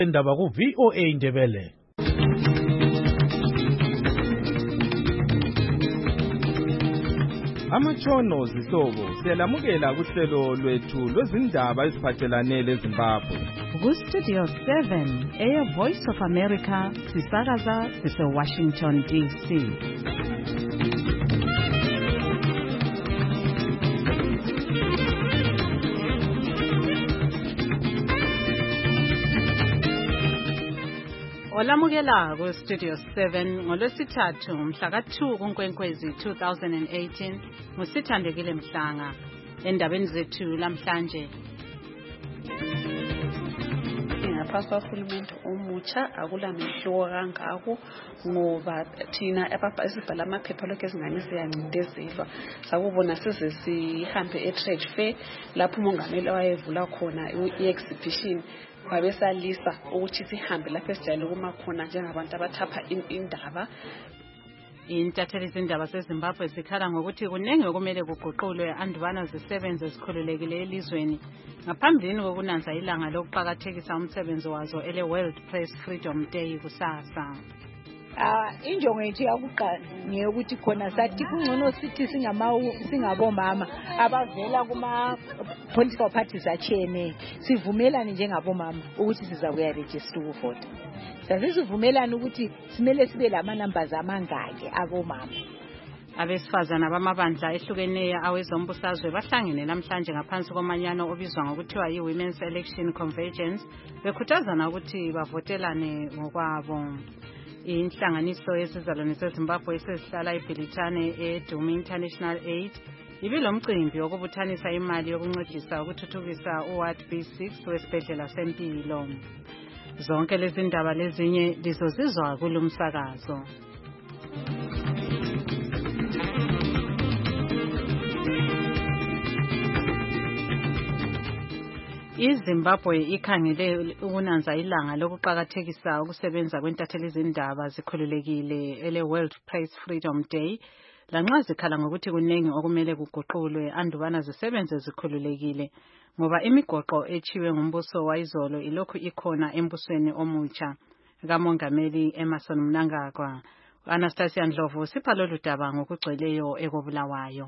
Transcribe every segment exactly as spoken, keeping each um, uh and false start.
Indaba ku V O A Indebele. Amatshono zihlobo siyalamukela kuhlelo lwethu lwezindaba eziphathelane leZimbabwe. Ku Studio seven, Air Voice of America, sisakaza sise Washington D C. Olamukela ku Studio seven ngolwesithathu mhla ka two kuNkwenkwezi two thousand eighteen ngusithandekile Mhlanga endabeni zethu lamhlanje. Ngaphansi kohulumende omutsha akulamehluko kangako ngoba thina esibhala amaphepha lokho ezingane siyancindezelwa sakubona size sihambe e-trade fair lapho umongameli wayevula khona i-exhibition wabesalisa ukuthi sihambe lapho esijayele kuma khona njengabantu abathapha indaba. Intatheli zindaba zeZimbabwe zikhala ngokuthi kunenge okumele kuguqulwe andubana zisebenze zikhululekile elizweni ngaphambili kokunanza ilanga lokuqhakathekisa umsebenzi wazo ele World Press Freedom Day kusasa. Ah injongo yethu yakuqala ngeyokuthi khona sathi kungcono sithi singama singabomama abavela kuma political parties achene sivumelane njengabomama ukuthi sizakuya register ukuvota. Sasivumelana ukuthi simele sibe lama numbers amangaki abomama. Abesifazana bamabandla ehlukeneyo awezombusazwe bahlangene namhlanje ngaphansi komanyano obizwa ngokuthiwa yi-Women's Election Convergence bekhuthazana ukuthi bavotelane ngokwabo. Inhlanganiso yesizalwane seZimbabwe esihlala eBhilitane eDumi International Aid ibilomcimbi wokubuthanisa imali yokuncedisa ukuthuthukisa uWard B six wesibhedlela sempilo. Zonke lezi ndaba lezinye lizozizwa kulumsakazo. iZimbabwe ikhangele ukunanza ilanga lokuqhakathekisa ukusebenza kwentatheli zindaba zikhululekile ele World Press Freedom Day lanxa zikhala ngokuthi kunengi okumele kuguqulwe andubana zisebenze zikhululekile ngoba imigoqo echiwe ngumbuso wayizolo ilokhu ikhona embusweni omutsha kamongameli Emmerson Mnangagwa. Anastasia Ndlovu sipha lolu daba ngokugcweleyo ekobulawayo.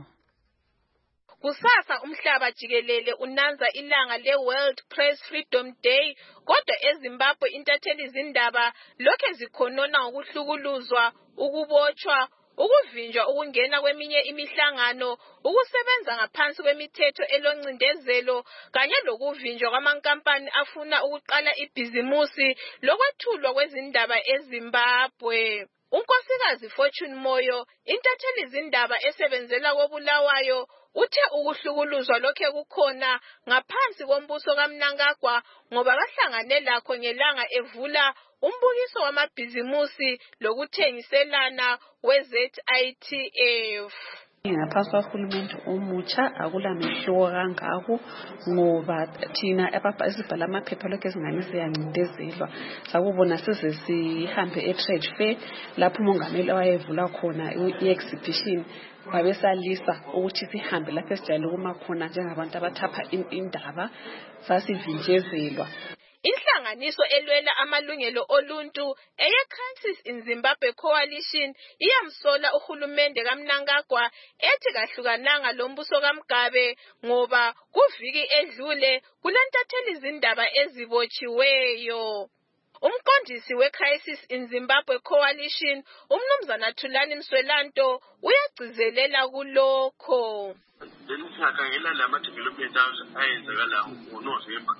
Kusasa umhlaba jikelele unanza ilanga le-World Press Freedom Day, kodwa eZimbabwe intatheli zindaba lokhe zikhonona ngokuhlukuluzwa, ukubotshwa, ukuvinjwa ukungena kweminye imihlangano, ukusebenza ngaphansi kwemithetho eloncindezelo kanye lokuvinjwa kwamankampani afuna ukuqala ibhizimusi lokwethulwa kwezindaba eZimbabwe. Unkosikazi Fortune Moyo, intatheli zindaba esebenzela koBulawayo, uthe ukuhlukuluzwa lokhe kukhona ngaphansi kombuso kaMnangagwa ngoba bahlangane lakho ngelanga evula umbukiso wamabhizimusi lokuthengiselana we-Z I T F. Ngaphansi kohulumende omutsha akulamehluko kangako ngoba thina esibhala amaphepha lokho ezingane siyancindezelwa sakubona size sihambe e-trade fair lapho umongameli wayevula khona i-exhibition wabesalisa ukuthi sihambe lapho esijayele kuma khona njengabantu abathapha indaba sasivinjezelwa. Inhlanganiso elwela amalungelo oluntu eye-Crisis in Zimbabwe Coalition iyamsola uhulumende kaMnangagwa ethi kahlukananga lombuso kaMgabe ngoba kuviki edlule kulantatheli zindaba ezibotshiweyo. Umqondisi we-Crisis in Zimbabwe Coalition umnumzana Thulani Mswelanto uyagcizelela kulokho. Benisakhangela lama development ayenzakala ngoNovember.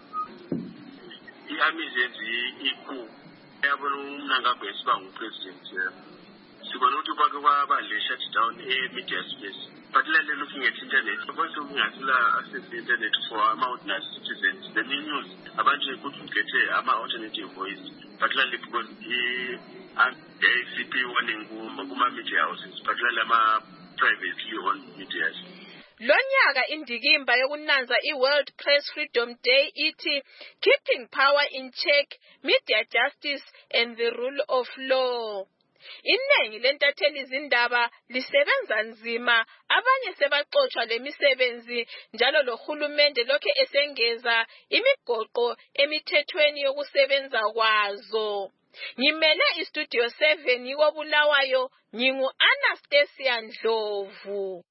I-amizenzi iku yabona uMnangagwa esiba ngupresident sibona ukuthi kwake kwaba le shutdown e-media space, particularly looking at internet because ungasila access to internet for ama-ordinary citizens. The news abantu couldn't get ama-alternative voice, particularly because the A C P warning kuma-media houses, particularly ama-privately owned media. Lonyaka indikimba yokunanza i-World Press Freedom Day ithi Keeping Power in Check, Media Justice and the Rule of Law. Iningi lentatheli izindaba lisebenza nzima, abanye sebaxoxwa lemisebenzi, njalo lohulumende lokho esengeza imigoqo emithethweni yokusebenza kwazo. Ngimele iStudio seven yiko Bulawayo, ngingu Anastasia Ndlovu.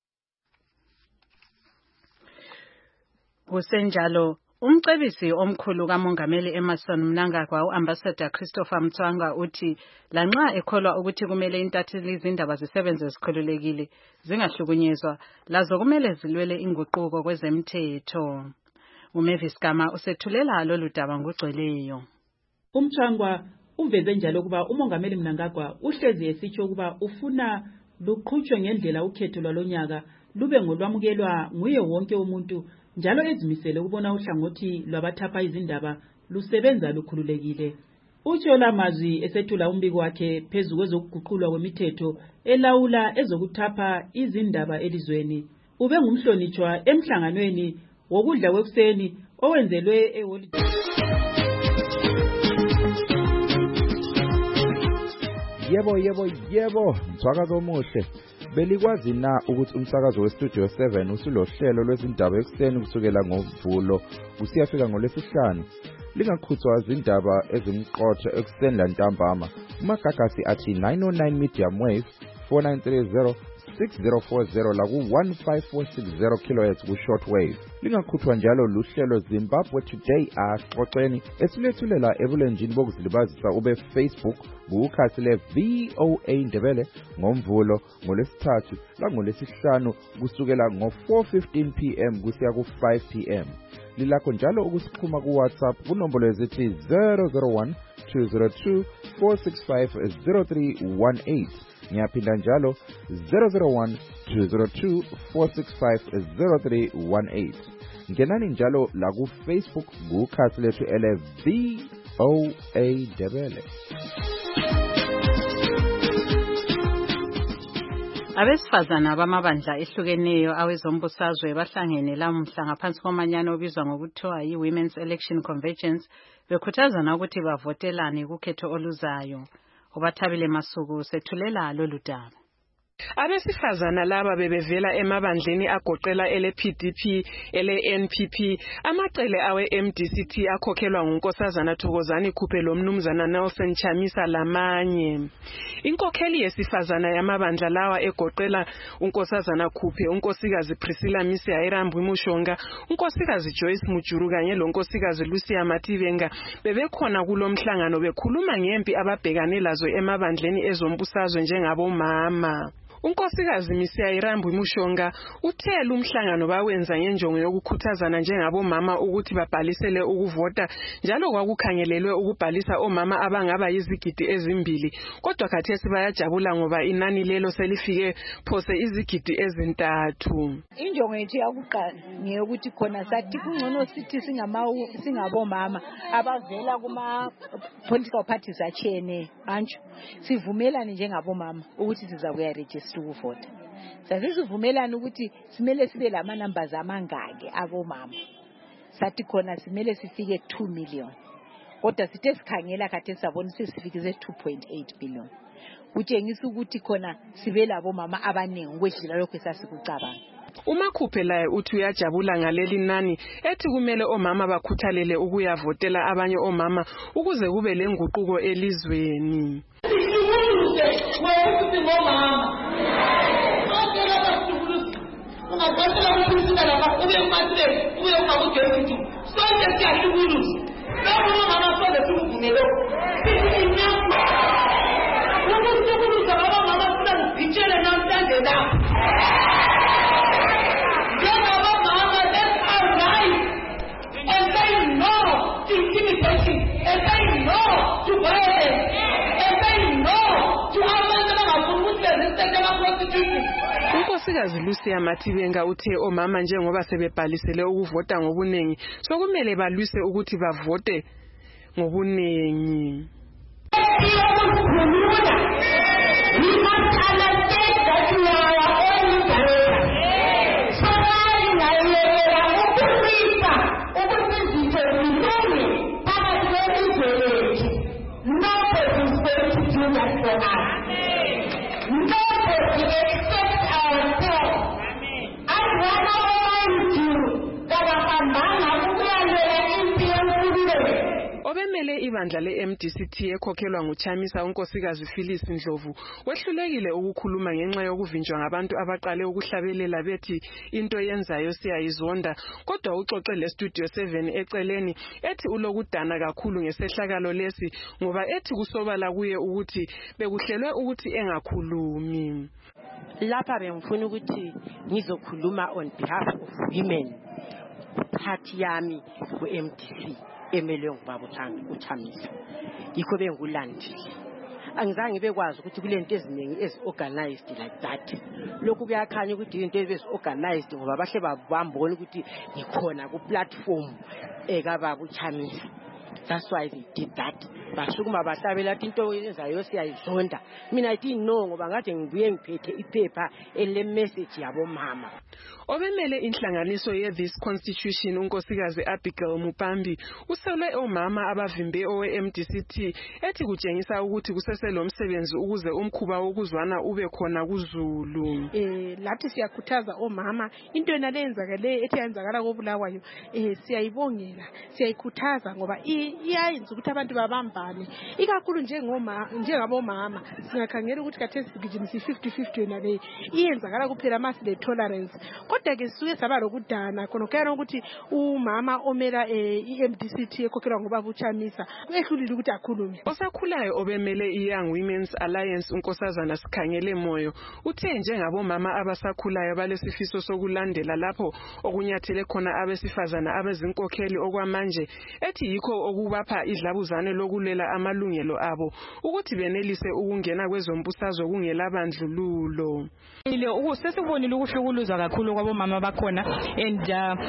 Kusenjalo umcebisi omkhulu kaMongameli Emmerson Mnangagwa uAmbassador Christopher Mtswanga uthi lanxa ekholwa ukuthi kumele intatheli izindaba zisebenze zikhululekile zingahlukunyezwa lazo kumele zilwele inguquko kwezemthetho. uMavis Gama usethulela lolu daba ngogcweleyo. uMtswanga uveze njalo kuba uMongameli Mnangagwa uhlezi esitsho ukuba ufuna luqhutshwe ngendlela ukhetho lwalonyaka lube ngolwamukelwa nguye wonke umuntu njalo ezimisele ukubona uhlangothi lwabathapha izindaba lusebenza lukhululekile. Utsho lamazwi esethula umbiko wakhe phezu kwezokuguqulwa kwemithetho elawula ezokuthapha izindaba elizweni. Ube ngumhlonitshwa emhlanganweni wokudla kwekuseni owenzelwe eHoliday. Yebo yebo yebo msakazo omuhle. Belikwazi na ukuthi umsakazo weStudio seven usulohlelo lwezindaba ekuseni kusukela ngoMvulo usiyafika ngoLwesihlanu. Lingakhuthwa izindaba ezimqotho ekuseni lantambama. Umagagasi athi nine oh nine medium wave four nine three zero six zero four zero la ku one five four six zero kilohertz ku shortwave. Lingakhuthwa njalo luhlelo Zimbabwe Today axoxeni esilethulela ebulenjini bokuzilibazisa ube Facebook bukhasi le V O A Ndebele ngoMvulo ngoLwesithathu la ngoLwesihlanu kusukela ngo four fifteen p m kusiya ku five p m. Lilakho njalo ukusixhuma ku WhatsApp kunombolo ezithi zero zero one two zero two four six five zero three one eight. Ngiyaphinda njalo zero zero one two zero two four six five zero three one eight. Ngenani njalo la ku Facebook kukhasi lethu ele V O A Ndebele. Abesifazana bamabandla ehlukeneyo awezombusazwe bahlangene lamhla ngaphansi komanyano obizwa ngokuthiwa yi-Women's Election Convergence bekhuthazana ukuthi bavotelane kukhetho oluzayo. Ubathabile Masuku sethulela lolu daba. Abesifazana laba bebevela emabandleni agoqela ele P D P, ele N P P, amacele awe M D C T akhokhelwa ngunkosazana Thokozani Khuphe lo mnumzana Nelson Chamisa lamanye. Inkokheli yesifazana yamabandla lawa egoqela unkosazana Khuphe, unkosikazi Priscilla Mise Ayirambwe Mushonga, unkosikazi Joyce Mujuru kanye lonkosikazi Lucia Mativenga bebekhona kulomhlangano bekhuluma ngempi ababhekane lazo emabandleni ezombusazwe njengabo mama. Unkosikazi Mise Ayirambwe Mushonga uthela umhlangano bawenza ngenjongo yokukhuthazana njengabo mama ukuthi babhalisele ukuvota njalo kwakukhangelelwe ukubhalisa omama abangaba yizigidi ezimbili kodwa khathesi bayajabula ngoba inani lelo selifike phose izigidi ezintathu. Injongo yethu yakuqala ngeyokuthi khona sathi kungcono sithi singama singabo mama abavela kuma political parties achene antsho sivumelane njengabo mama ukuthi sizakuya register ukuvota. Sasivumelana ukuthi simele sibe lama numbers amangaki abomama. Sathi khona simele sifike two million. Kodwa sithe sikhangela khathesi sabona sesifikise two point eight billion. Kutshengisa ukuthi khona sibe labo mama abaningi ukwedlula lokho esasikucabanga. uMakhuphe laye uthi uyajabula ngaleli nani ethi kumele omama bakhuthalele ukuyavotela abanye omama ukuze kube lenguquko elizweni. Unkosikazi Lucia Mativenga uthe omama njengoba sebebhalisele ukuvota ngobunengi sokumele balwise ukuthi bavote ngobunengi. For us. webandla le-M D C T ekhokhelwa nguChamisa unkosikazi Phyllis Ndlovu wehlulekile ukukhuluma ngenxa yokuvinjwa ngabantu abaqale ukuhlabelela bethi into yenzayo siyayizonda, kodwa uxoxe le-Studio seven eceleni ethi ulokudana kakhulu ngesehlakalo lesi ngoba ethi kusobala kuye ukuthi bekuhlelwe ukuthi engakhulumi. Lapha bengifuna ukuthi ngizokhuluma on behalf of women party yami ku-M D C emelwe ngubaba uChamisa. Yikho bengulandile. Angizange bekwazi ukuthi kulento eziningi ezi-organized like that. Lokhu kuyakhanya ukuthi into ezi-organized ngoba bahle babambona ukuthi ngikhona ku-platform ekababa uChamisa. That's why they did that. Basukuma bahlabela into yenzayo siyayizonda. Mina I didn't know ngoba ngathi ngibuye ngiphethe iphepha ele message yabo mama. Obemele inhlanganiso ye-This Constitution unkosikazi Abigail Mupambi uselwe omama abavimbe owe-M D C T ethi kutshengisa ukuthi kuseselo umsebenzi ukuze umkhuba wokuzwana ube khona kuZulu. Eh lathi siyakhuthaza omama into yena lenzakale ethi yenzakala koBulawayo eh siyayibongela siyayikhuthaza ngoba iyayenza ukuthi abantu babambane ikakhulu njengoma njengabomama singakhangela ukuthi kathesi sigijimisa fifty fifty yena le iyenzakala kuphela mase le tolerance. Kodwa ke sisuke saba lokudana khona kuyana ukuthi umama omela i-M D C T ekhokhelwa ngubaba uChamisa ehlulile ukuthi akhulume. Osakhulayo obemele i-Young Women's Alliance unkosazana Sikhangele Moyo uthe njengabomama abasakhulayo balesifiso sokulandela lapho okunyathele khona abesifazana abezinkokheli okwamanje ethi yikho okubapha idlabuzane lokulela amalungelo abo ukuthi benelise ukungena kwezombusazwe kungelabandlululo. Ile ukusesibonile ukuhlukuluza kakhulu kwabomama bakhona and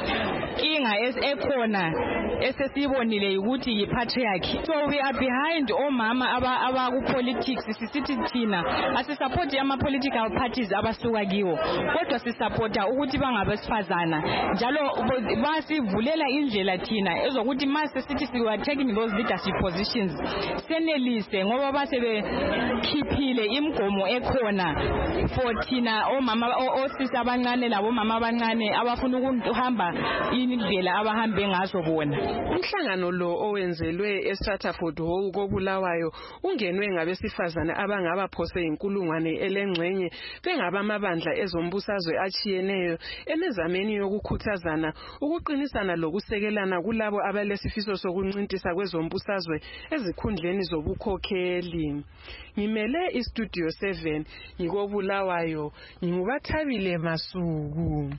inga esekhona esesibonile ukuthi yipatriarchy. So we are behind omama aba abaku politics sisithi thina asisupport ama political parties abasuka kiwo kodwa sisupporta ukuthi bangabesifazana njalo basivulela indlela thina ezokuthi mase sithi we are taking those leadership positions senelise ngoba basebe khiphile imgomo ekhona for thina omama osisi abancane labo mama abancane abafuna ukuhamba indlela abahambe ngazo bona. Umhlangano lo owenzelwe eStratford Hall koBulawayo ungenwe ngabesifazane abangaba phose inkulungwane elengcenye bengabamabandla ezombusazwe achiyeneyo emezameni yokukhuthazana ukuqinisana lokusekelana kulabo abalesifiso sokuncintisa kwezombusazwe ezikhundleni zobukhokheli. Ngimele iStudio seven ngikoBulawayo ngubathabile Masuku.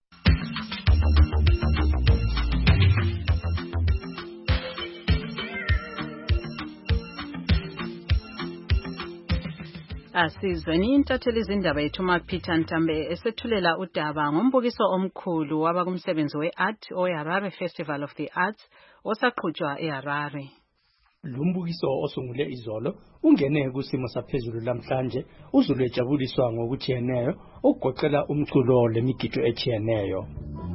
Asizweni intatheli izindaba yethu Peter Ntambe esethulela udaba ngombukiso omkhulu wabakumsebenzi we-art oHarare Festival of the Arts osaqhutshwa eHarare. Lumbukiso osungule izolo ungene kusimo saphezulu lamhlanje uzulu ejabuliswa ngokutheneyo ukugoqela umculo lemigido etheneyo.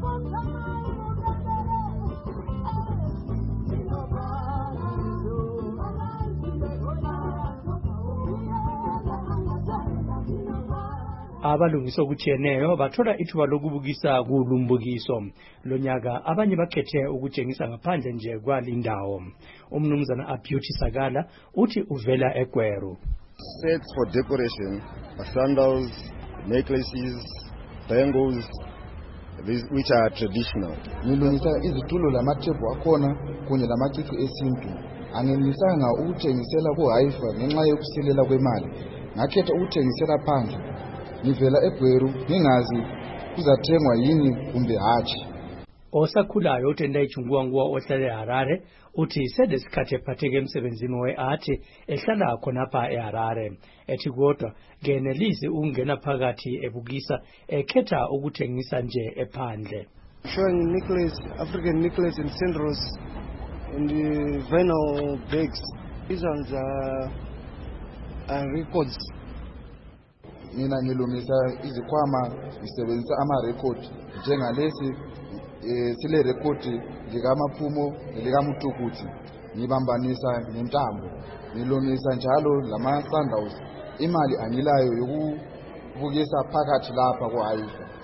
Abalungiso kutheneyo bathola ithuba lokubukisa kulumbukiso lonyaka abanye bakhethe ukutshengisa ngaphandle nje kwalindawo. Umnumzana aBeauty Sakala uthi uvela eGweru. Sets for decoration, sandals, necklaces, bangles, these which are traditional. Ngilungisa izitulo lamathebhu akhona kunye lamacici esintu. Angenisanga ukuthengisela kuHaifa ngenxa yokusilela kwemali. Ngakhetha ukuthengisela phandle. Ngivela eGweru ngingazi kuzathengwa yini kumbe hatshi. Osakhulayo utenda ichungwa nguwa ohlala eHarare uthi sedesikhathi ephatheke emsebenzini we-art ehlala khonapha eHarare ethi kodwa ngenelisi ukungena phakathi ebukisa ekhetha ukuthengisa nje ephandle. Showing necklace, African necklace and sandals and the vinyl bags. These ones are, are records. Mina ngilungisa izikhwama ngisebenzisa ama record njengalesi sile record likamaphumo likaMutukuthi ngibambanisa nentambo ngilungisa njalo lama sandals imali angilayo yokubukisa phakathi lapha kwaHaifa.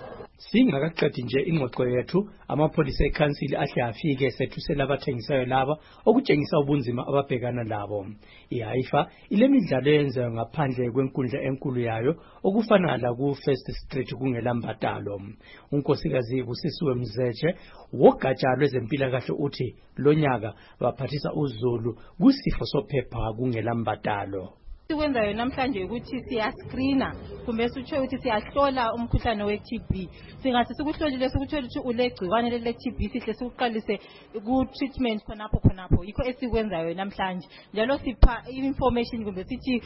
Singakaqedi nje ingxoxo yethu amapholisa eCouncil ahle afike sethusela abathengisayo laba okutshengisa ubunzima ababhekana labo. I-Haifa ile midlalo yenziwa ngaphandle kwenkundla enkulu yayo okufana la ku First Street kungela mbadalo. Unkosikazi Busisiwe Mzeche wogatsha lwezempilakahle uthi lonyaka baphathisa uZulu kusifo sophepha kungela mbadalo. Sikwenzayo namhlanje ukuthi siyascreena kumbe sitsho ukuthi siyahlola umkhuhlane we-T B. Singathi sikuhlolile sikuthola ukuthi ulegciwane le-T B sihle sikuqalise ku-treatment khonapho khonapho. Yikho esikwenzayo namhlanje. Njalo sipha information kumbe sithi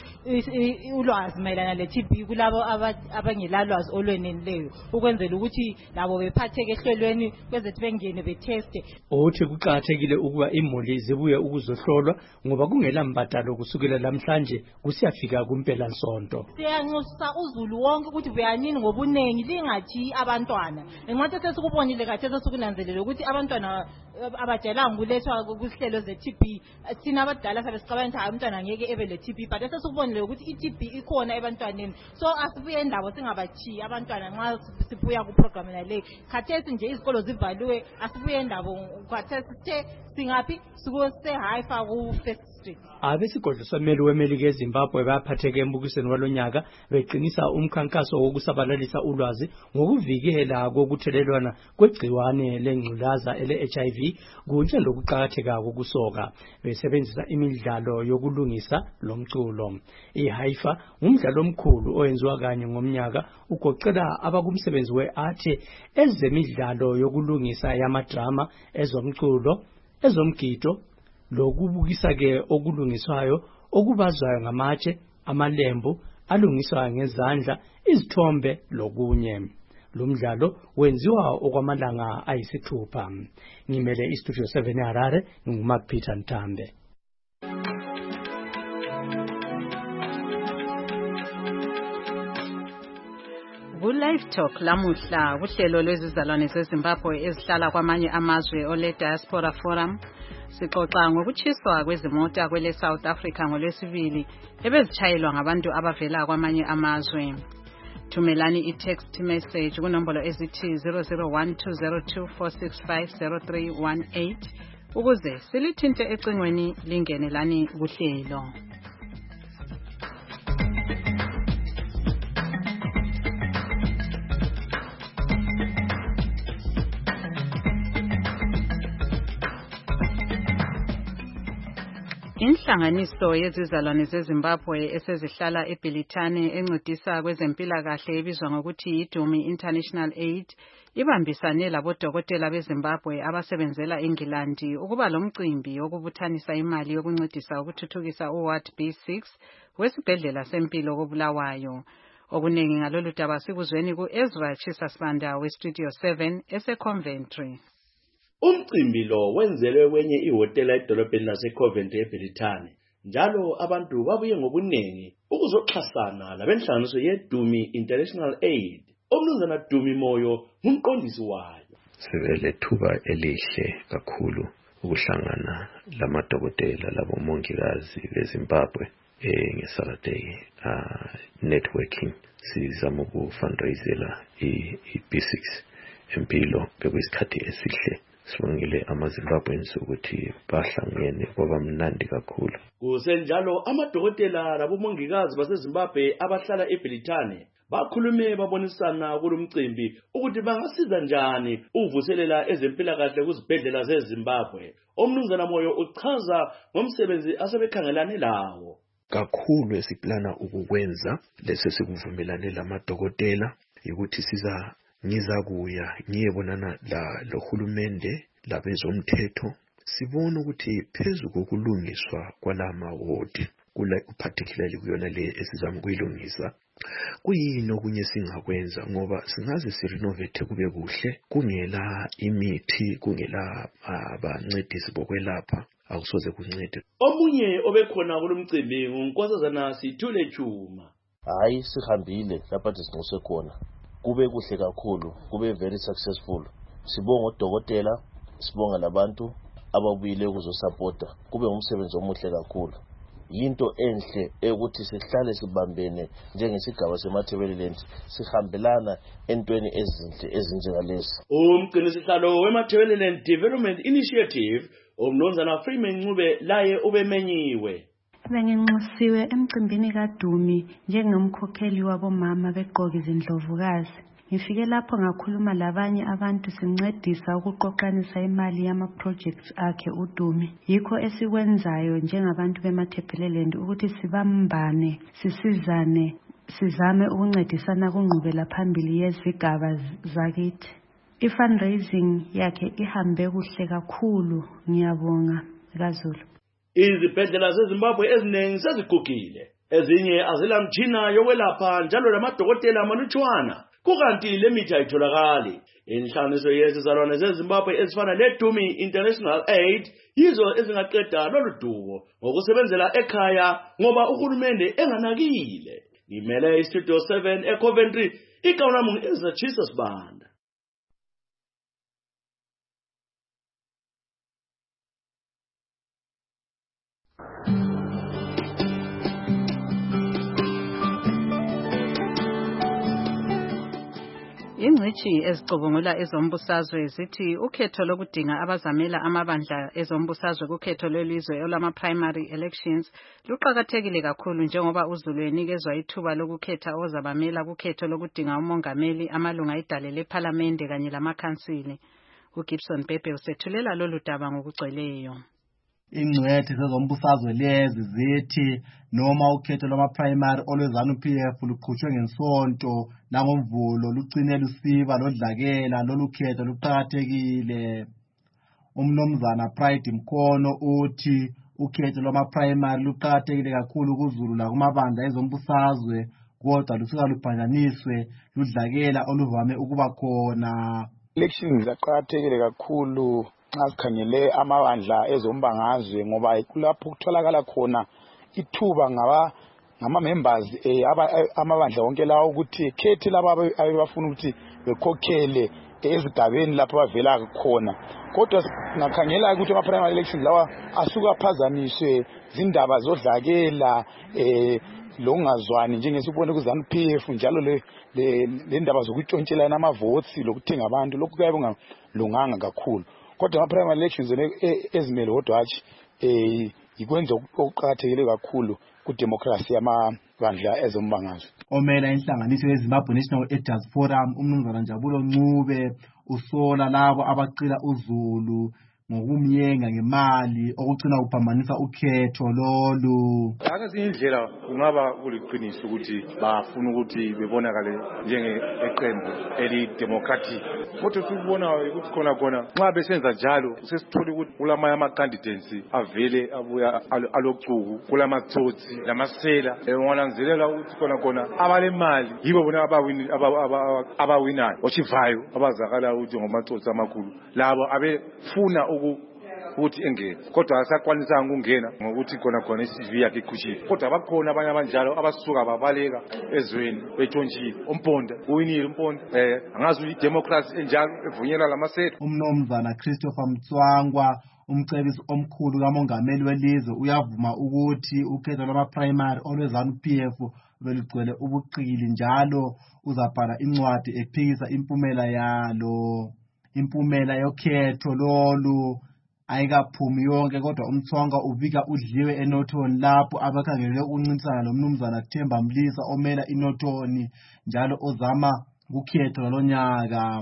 ulwazi mayelana le-T B kulabo abangelalwazi olweneleyo ukwenzela ukuthi labo bephatheke ehlelweni kwezethu bengene beteste. Uthi kuqakathekile ukuba imuli zibuye ukuzohlolwa ngoba kungela mbadalo kusukela namhlanje kusiyafika kumpela nsonto. Siyanxusa uZulu wonke ukuthi buyanini ngobunengi lingathi abantwana. Enqathi sesikubonile kahle sesikunanzelele ukuthi abantwana abajelanga kulethwa kuhlelo ze-T B. Sina abadala sabe sicabanga ukuthi abantwana ngeke ebe le-T B but sesikubonile ukuthi i-T B ikhona ebantwaneni. So asibuye indaba singabathi abantwana nxa sibuya ku program le. Khathesi nje izikolo zivaliwe asibuye indaba khathesi sithe singapi sikose Haifa ku First Street. Abesigodlo someli weMelika eZimbabwe baphatheke embukisweni walonyaka beqinisa umkhankaso wokusabalalisa ulwazi ngokuvikela kokuthelelwana kwegciwane lengculaza ele-H I V kunje lokuqhakatheka kokusoka besebenzisa imidlalo yokulungisa lomculo. I-Haifa umdlalo omkhulu oyenziwa kanye ngomnyaka ugoqela abakumsebenzi we-art ezemidlalo yokulungisa yamadrama ezomculo ezomgido lokubukisa ke okulungiswayo okubazwayo ngamatshe amalembu alungiswa ngezandla izithombe lokunye. Lo mdlalo wenziwa okwamalanga ayisithupha. Ngimele iStudio seven eHarare nguMark Peter Ntambe. Ku-Live Talk lamuhla kuhlelo lwezizalwane zeZimbabwe ezihlala kwamanye amazwe ole Diaspora Forum sixoxa ngokutshiswa kwezimota kwele South Africa ngolwesibili ebezitshayelwa ngabantu abavela kwamanye amazwe. Thumelani i-text message kunombolo ezithi zero zero one two zero two four six five zero three one eight ukuze silithinte ecingweni lingenelani kuhlelo. Inhlanganiso yezizalwane zeZimbabwe esezihlala eBilitane encedisa kwezempilakahle ebizwa ngokuthi iDumi International Aid ibambisane labodokotela beZimbabwe abasebenzela eNgilandi ukuba lomcimbi wokubuthanisa imali yokuncedisa ukuthuthukisa uWard B six wesibhedlela sempilo koBulawayo. Okunengi ngalolu daba sikuzweni ku-Ezra Chisasanda weStudio seven eseCoventry. Umcimbi lo wenzelwe kwenye ihotela edolobheni laseCoventry eBilitane. Njalo abantu babuye ngobunengi ukuzoxhasana labenhlanganiso yeDumi International Aid. Omnumzana Dumi Moyo ngumqondisi wayo. Sibelethuba elihle kakhulu ukuhlangana lamadokotela labomongikazi beZimbabwe eh ngeSaturday uh, networking sizama ukufundraisela i-B six empilo bekuyisikhathi esihle. Sibongile amaZimbabweans ukuthi bahlangene kwaba mnandi kakhulu. Kusenjalo amadokotela labomongikazi baseZimbabwe abahlala eBilitane bakhulume babonisana kulomcimbi ukuthi bangasiza njani uvuselela ezempilakahle kuzibhedlela zeZimbabwe. Omnumzana Moyo uchaza ngomsebenzi asebekhangelane lawo. Kakhulu esiplana ukukwenza lesi sikuvumelane lamadokotela ukuthi siza ngizakuya ngiyebonana la lohulumende labezomthetho sibona ukuthi phezulu kokulungiswa kwalama ward kula particularly kuyona le esizama kuyilungisa kuyini okunye singakwenza ngoba singaze sirenovate kube kuhle kungela imithi kungela abancedisi bokwelapha akusoze kuncede. Omunye obekhona kulomcimbi ngunkosazana Sithule Chuma. Hayi sihambile lapha sisinqose khona kube kuhle kakhulu kube very successful. Sibonga odokotela sibonga labantu ababuyile ukuzosupporta kube umsebenzi omuhle kakhulu. yinto enhle ukuthi sihlale sibambene njengesigaba seMatabeleland sihambelana entweni ezinhle ezinjengalezi. Umgcinisihlalo weMatabeleland Development Initiative umnumzana Freeman Ncube laye ubemenyiwe. Benginxusiwe emcimbini kaDumi njengomkhokheli wabomama begqoka izindlovukazi. Ngifike lapho ngakhuluma labanye abantu sincedisa ukuqoqanisa imali yama-projects akhe uDumi. Yikho esikwenzayo njengabantu beMatabeleland ukuthi sibambane, sisizane, sizame ukuncedisana kunqubela phambili yezigaba zakithi. I-fundraising yakhe ihambe kuhle kakhulu, ngiyabonga kaZulu. Izibhedlela zeZimbabwe eziningi sezigugile, ezinye azilamtshina yokwelapha njalo lamadokotela amalutshwana. Kukanti le mithi ayitholakali. Inhlanganiso yezizalwane zeZimbabwe ezifana leDumi International Aid yizo ezingaqeda lolu dubo ngokusebenzela ekhaya ngoba uhulumende enganakile. Ngimele iStudio seven eCoventry, igama lami ngu Jesus Banda. Ingcitshi ezicubungula ezombusazwe zithi ukhetho lokudinga abazamela amabandla ezombusazwe kukhetho lwelizwe olama primary elections luqhakathekile kakhulu njengoba uZulu enikezwa ithuba lokukhetha ozabamela kukhetho lokudinga umongameli, amalunga edale leParliament kanye lamakhansili. uGibson Bhebhe usethulela lolu daba ngokugcweleyo. Ingcwethe zezombusazwe lezi zithi noma ukhetho lwama-primary olwe-ZANU-P F luqhutshwe ngensonto nangomvulo lugcine lusiba lodlakela lolu khetho luqhakathekile. Umnumzana Pride Mkhono uthi ukhetho lwama-primary luqhakathekile kakhulu kuZulu lakumabandla ezombusazwe kodwa lusuka lubhanjaniswe ludlakela oluvame ukuba khona. Elections zaqhakathekile kakhulu nxa sikhangele amabandla ezombangazwe ngoba kulapho kutholakala khona ithuba ngaba ngama members amabandla wonke lawo ukuthi khethe laba abafuna ukuthi bekhokhele ezigabeni lapho bavela khona. Kodwa singakhangela ukuthi ama primary elections lawa asuka phazamiswe zindaba zodlakela eh lokungazwani njengesibone ku ZANU-P F njalo le le ndaba zokutshontshela amavotes lokuthenga abantu lokhu kuyabe kungalunganga kakhulu. Kodwa ama primary elections ezimele kodwa athi eh ikwenza okuqhakathekile kakhulu ku democracy yamabandla ezombangazwe. Omela inhlanganiso yeZimbabwe National Elders Forum umnumzana Njabulo Ncube usola labo abaqila uZulu ngokumyenga ngemali okucina kuphambanisa ukhetho lolu. Akazi indlela kungaba kuliqiniso ukuthi bafuna ukuthi bebonakale njengeqembu eli democratic. Kodwa sikubona ukuthi khona khona nxa besenza njalo sesithola ukuthi kulamanye ama candidates avele abuya alocuku kulamatsotsi lamasela engonanzelela ukuthi khona khona abalemali yibo bona abawini abawinayo ochivayo abazakala ukuthi ngomatsotsi amakhulu labo abefuna ukuthi engene kodwa asakwanisa ukungena ngokuthi khona khona iCV yakhe ikhushiwe. Kodwa bakhona abanye abanjalo abasuka babaleka ezweni bethontshile umponda uwinile umponda eh angazi ukuthi democracy enjalo evunyelwa lamasela. Umnomzana Christopher Mtswangwa umcebisi omkhulu kamongameli welizwe uyavuma ukuthi ukhetho lwama primary olwe-ZANU-P F belugcwele ubuqili njalo uzabhala incwadi ephikisa impumela yalo. Impumela yokhetho lolu ayikaphumi yonke kodwa umthwanga ubika udliwe eNorton lapho abakhangele ukuncintisana lomnumzana Themba Mlisa omela iNorton njalo ozama ukukhetho lalonyaka.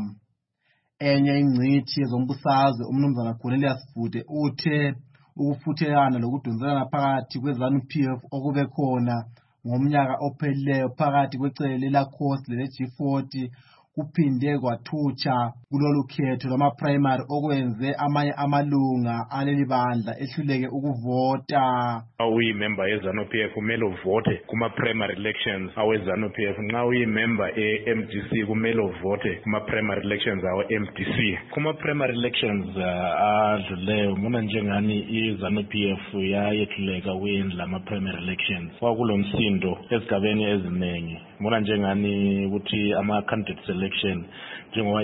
Enye ingcithi yezombusazwe umnumzana Cornelius Fude uthe ukufuthelana lokudonselana phakathi kweZANU-P F okube khona ngomnyaka ophelileyo phakathi kwecele lelaKhosi lele-G forty kuphinde kwathutsha kulolu khetho lwama primary okwenze amanye amalunga aleli bandla ehluleke ukuvota. Uyimember yeZANU-P F kumele uvote kuma primary elections awe ZANU-P F. Nxa uyimember e-M D C kumele uvote kuma primary elections awe M D C. Kuma primary elections adluleyo mina njengani iZANU-P F yayehluleka win lama primary elections. Kwakulomsindo esigabeni eziningi. Mina njengani ukuthi ama candidates election njengoba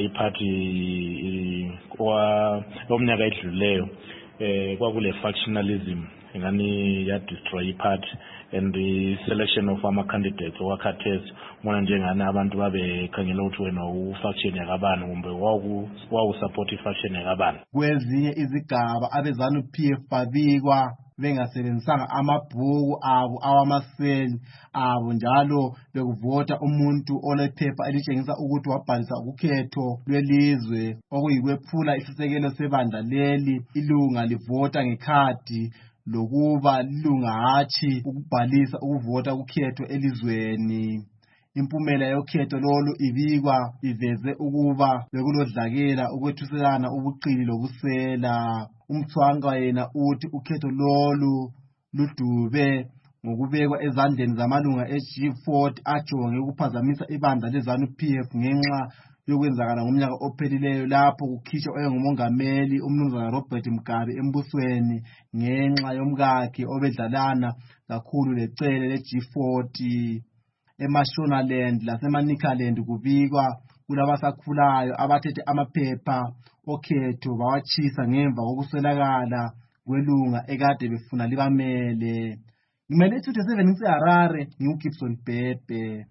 iphathi kwa omnyaka edluleyo eh kwakule factionalism ingani ya destroy ipart and the selection of ama candidates wakhathesi mona njengana abantu babe khangela ukuthi wena ufaction yakabani kumbe wawu wawu support ifaction yakabani. Kwezinye izigaba abezanu P F babikwa bengasebenzisanga amabhuku abo awamaseli abo njalo bekuvota umuntu olephepha elitshengisa ukuthi wabhalisa ukhetho lwelizwe okuyikwephula isisekelo sebandla leli. Ilunga livota ngekhadi lokuba lilunga hatshi ukubhalisa ukuvota ukhetho elizweni. Impumela yokhetho lolu ibikwa iveze ukuba bekulodlakela ukwethuselana ubuqili lobusela. Umthwanga yena uthi ukhetho lolu ludube ngokubekwa ezandleni zamalunga e-G forty ajonge ukuphazamisa ibandla lezanu P F ngenxa yokwenzakala ngomnyaka ophelileyo lapho kukhishwa oyengumongameli umnumzana Robert Mugabe embusweni ngenxa yomkakhe obedlalana kakhulu lecele le-G forty. EmaShonaland laseManicaland kubikwa kulabasakhulayo abathethe amaphepha okhetho bawachisa ngemva kokuswelakala kwelunga ekade befuna libamele. Ngimele Studio seven ngiseHarare ngiuGibson Bhebhe.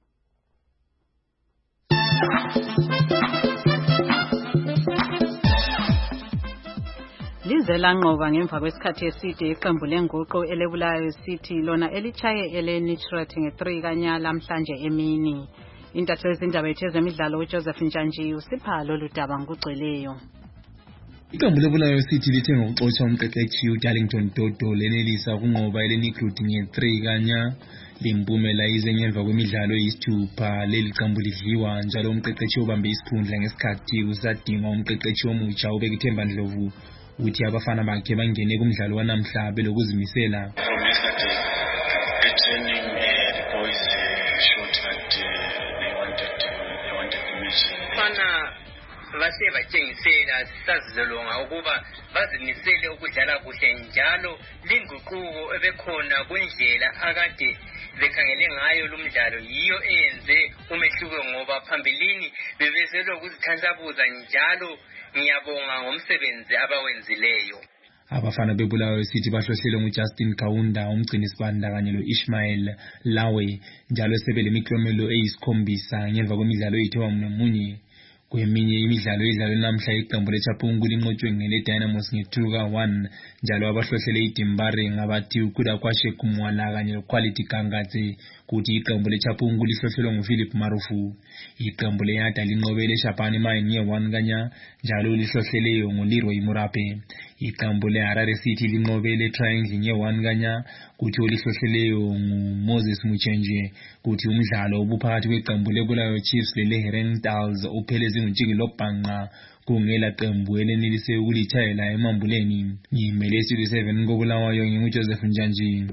Lize lanqoba ngemva kwesikhathi eside iqembu lenguqu elebulayo City lona elichaye elenitrat nge-three kanyala namhlanje emini. Intatheli zindaba yezemidlalo uJoseph Njanji usipha lolu daba ngugcweleyo. Iqembu lebulayo City lithe ngokuxoxa umqeqeshi uDarlington Dodo lenelisa ukunqoba eleNikrut nge-three kanya. Limpumela ize ngemva kwemidlalo eyisithupha. Leli qembu lidliwa njalo umqeqeshi obambe isikhundla ngesikhathi kusadingwa umqeqeshi omutsha ubeka ithemba Ndlovu ukuthi abafana bakhe bangene kumdlalo wanamhla belokuzimisela. Base batshengisela sazilolonga ukuba bazimisele ukudlala kuhle njalo linguquko ebekhona kwendlela akade bekhangele ngayo lumdlalo yiyo enze umehluko ngoba phambilini bebezelwe ukuzithandabuza njalo ngiyabonga ngomsebenzi abawenzileyo. Abafana bebulayo City bahlohlelwe nguJustin Kaunda umgcini sibanda kanye loIsmail Lawe njalo sebele miklomelo eyisikhombisa ngemva kwemidlalo eyithiwa munye. Kweminye imidlalo edlalwe namhla iqembu leChapungu linqotshwe ngele Dynamos nge-two ka one njalo abahlohlele iDimbare ngabathi ukuda kwashe kumwala kanye loQuality Gangatse kuthi iqembu leChapungu lihlohlelwe nguPhilip Marufu. Iqembu leyada linqobele eShapani Mine nge-one kanya njalo lihlohleleyo nguLeroy Murape. Iqembu leHarare City linqobele Triangle nge-one kanya kuthi olihlohleleyo nguMoses Muchenje kuthi umdlalo obuphakathi kweqembu lebulayo Chiefs leleHeren Stars upheleze ngutshiki lobhanqa kungela qembu elenelise ukulithayela emambuleni. Ngimele Studio seven kobulawayo nginguJoseph Njanji.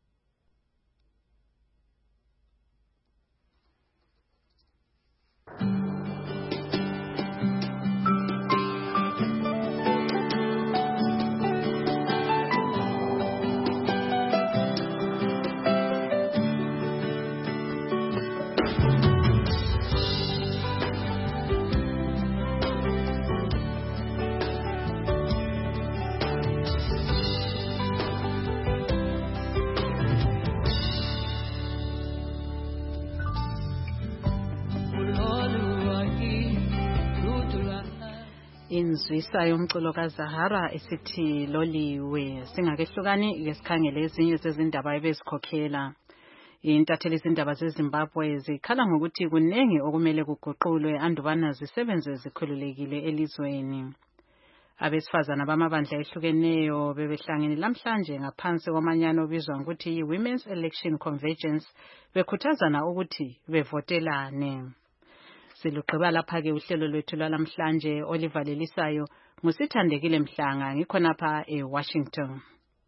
Inzwisa yomculo kaZahara esithi loliwe. Singakehlukani ngesikhangele ezinye zezindaba ebezikhokhela. Intatheli izindaba zeZimbabwe zikhala ngokuthi kunengi okumele kuguqulwe andubana zisebenze zikhululekile elizweni. Abesifazana bamabandla ehlukeneyo bebehlangene lamhlanje ngaphansi kwamanyano obizwa ukuthi Women's Election Convergence bekhuthazana ukuthi bevotelane. Siluqhiba lapha ke uhlelo lwethu lwalamhlanje olivalelisayo ngusithandekile Mhlanga ngikhonapha eWashington.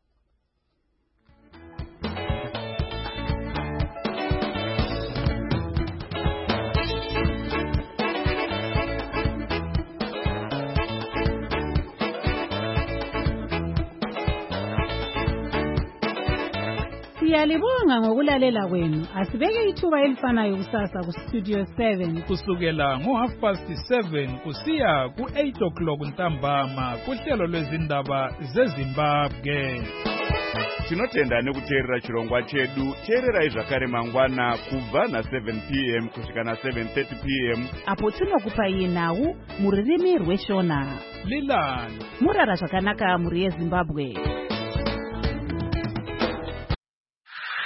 Siyalibonga ngokulalela kwenu. Asibeke ithuba elifanayo kusasa ku Studio seven kusukela ngo half past seven kusiya ku eight o'clock ntambama kuhlelo lwezindaba zeZimbabwe. tinotenda nekuteerera chirongwa chedu. Teererai zvakare mangwana kubva na-seven p m kusvika na-seven thirty p m apo tinokupai nhau mururimi rweshona. Lilan murara zvakanaka muri yeZimbabwe.